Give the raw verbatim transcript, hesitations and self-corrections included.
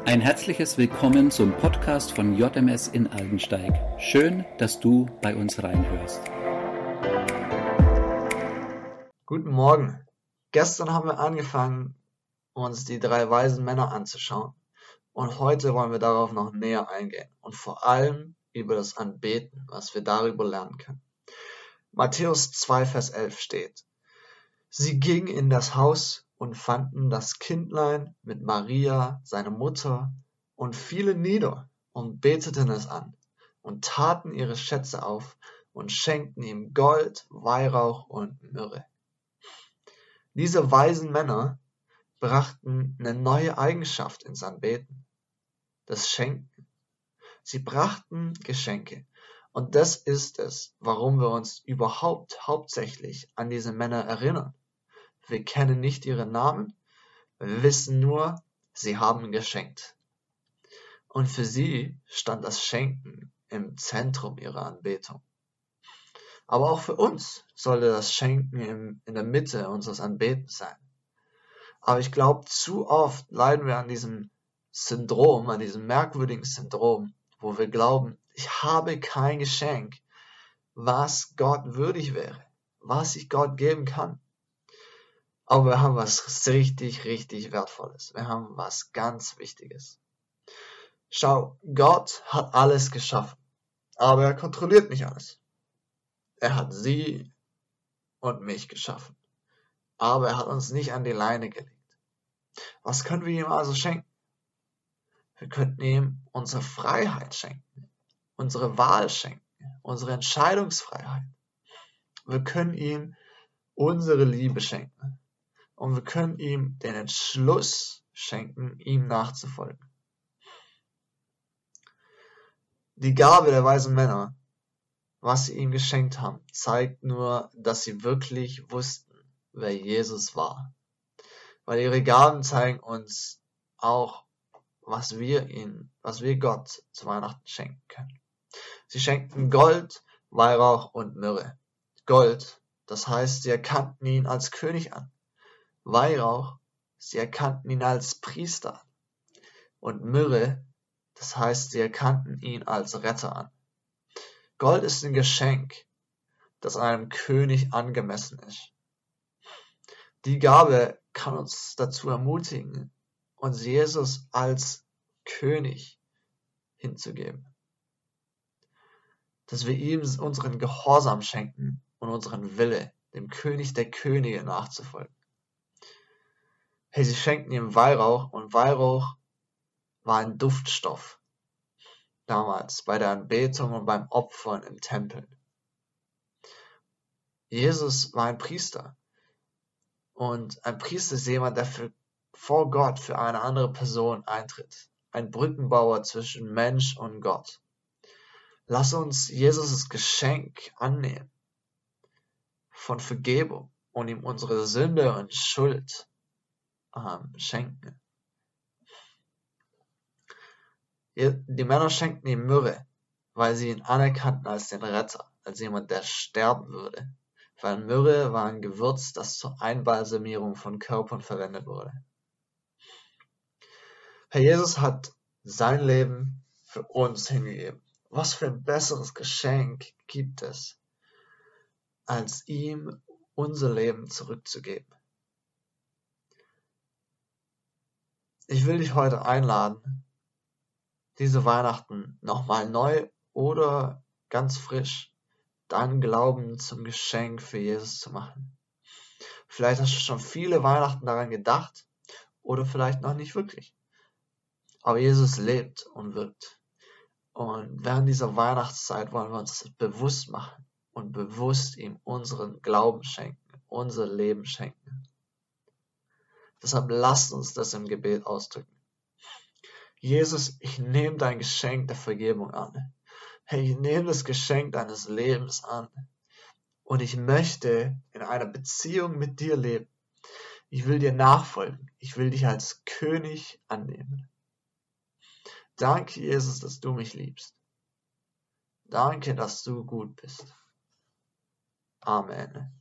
Ein herzliches Willkommen zum Podcast von J M S in Aldensteig. Schön, dass du bei uns reinhörst. Guten Morgen. Gestern haben wir angefangen, uns die drei weisen Männer anzuschauen. Und heute wollen wir darauf noch näher eingehen und vor allem über das Anbeten, was wir darüber lernen können. Matthäus zwei, Vers elf steht: Sie gingen in das Haus und fanden das Kindlein mit Maria, seine Mutter, und fielen nieder und beteten es an und taten ihre Schätze auf und schenkten ihm Gold, Weihrauch und Myrrhe. Diese weisen Männer brachten eine neue Eigenschaft ins Anbeten, das Schenken. Sie brachten Geschenke. Und das ist es, warum wir uns überhaupt hauptsächlich an diese Männer erinnern. Wir kennen nicht ihre Namen, wir wissen nur, sie haben geschenkt. Und für sie stand das Schenken im Zentrum ihrer Anbetung. Aber auch für uns sollte das Schenken im, in der Mitte unseres Anbetens sein. Aber ich glaube, zu oft leiden wir an diesem Syndrom, an diesem merkwürdigen Syndrom, wo wir glauben, ich habe kein Geschenk, was Gott würdig wäre, was ich Gott geben kann. Aber wir haben was richtig, richtig Wertvolles. Wir haben was ganz Wichtiges. Schau, Gott hat alles geschaffen, aber er kontrolliert nicht alles. Er hat sie und mich geschaffen, aber er hat uns nicht an die Leine gelegt. Was können wir ihm also schenken? Wir könnten ihm unsere Freiheit schenken, unsere Wahl schenken, unsere Entscheidungsfreiheit. Wir können ihm unsere Liebe schenken. Und wir können ihm den Entschluss schenken, ihm nachzufolgen. Die Gabe der weisen Männer, was sie ihm geschenkt haben, zeigt nur, dass sie wirklich wussten, wer Jesus war. Weil ihre Gaben zeigen uns auch, was wir ihnen, was wir Gott zu Weihnachten schenken können. Sie schenkten Gold, Weihrauch und Myrrhe. Gold, das heißt, sie erkannten ihn als König an. Weihrauch, sie erkannten ihn als Priester an. Und Myrrhe, das heißt, sie erkannten ihn als Retter an. Gold ist ein Geschenk, das einem König angemessen ist. Die Gabe kann uns dazu ermutigen, uns Jesus als König hinzugeben. Dass wir ihm unseren Gehorsam schenken und unseren Wille, dem König der Könige nachzufolgen. Hey, sie schenkten ihm Weihrauch, und Weihrauch war ein Duftstoff damals bei der Anbetung und beim Opfern im Tempel. Jesus war ein Priester, und ein Priester ist jemand, der für, vor Gott für eine andere Person eintritt, ein Brückenbauer zwischen Mensch und Gott. Lass uns Jesus' Geschenk annehmen von Vergebung und ihm unsere Sünde und Schuld ähm, schenken. Die Männer schenkten ihm Myrrhe, weil sie ihn anerkannten als den Retter, als jemand, der sterben würde. Weil Myrrhe war ein Gewürz, das zur Einbalsamierung von Körpern verwendet wurde. Herr Jesus hat sein Leben für uns hingegeben. Was für ein besseres Geschenk gibt es, als ihm unser Leben zurückzugeben? Ich will dich heute einladen, diese Weihnachten nochmal neu oder ganz frisch deinen Glauben zum Geschenk für Jesus zu machen. Vielleicht hast du schon viele Weihnachten daran gedacht oder vielleicht noch nicht wirklich. Aber Jesus lebt und wirkt. Und während dieser Weihnachtszeit wollen wir uns das bewusst machen und bewusst ihm unseren Glauben schenken, unser Leben schenken. Deshalb lasst uns das im Gebet ausdrücken. Jesus, ich nehme dein Geschenk der Vergebung an. Hey, ich nehme das Geschenk deines Lebens an. Und ich möchte in einer Beziehung mit dir leben. Ich will dir nachfolgen. Ich will dich als König annehmen. Danke, Jesus, dass du mich liebst. Danke, dass du gut bist. Amen.